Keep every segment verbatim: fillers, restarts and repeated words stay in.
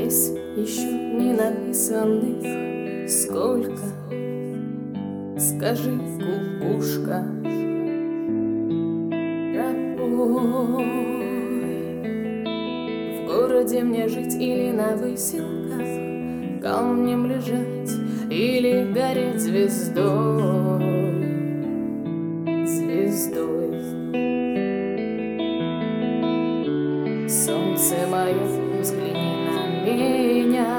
осталось еще не написанных сколько? Скажи, кукушка, пропой. В городе мне жить или на выселках, камнем лежать или гореть звездой, звездой. Солнце мое, взгляни на меня.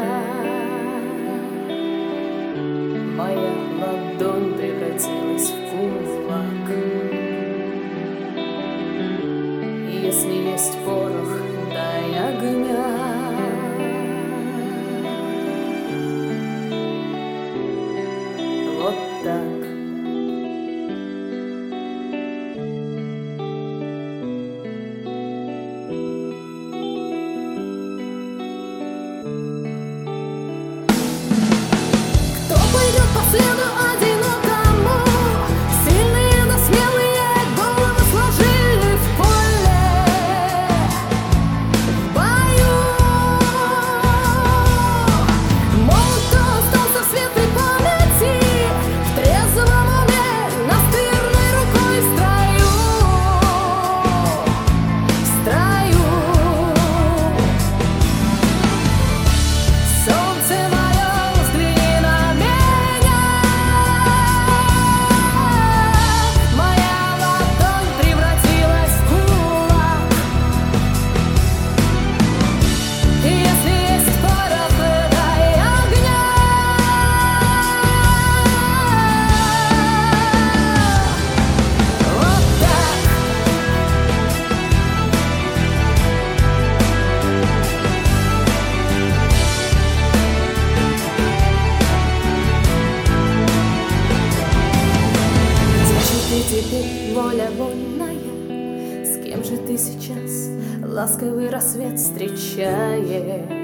Моя ладонь превратилась в кулак. Если есть порох, дай огня. Вот так. Кто пойдет по следу одинокому? Сильные, но смелые головы сложили в поле, в бою. Молод, кто остался в светлой памяти, в трезвом уме, настырной рукой в строю, в строю. Солнце мое, взгляни на меня. Моя ладонь превратилась в кулак. Если есть порох, дай огня. Вот так. Где же ты теперь, воля вольная? С кем же ты сейчас ласковый рассвет встречаешь?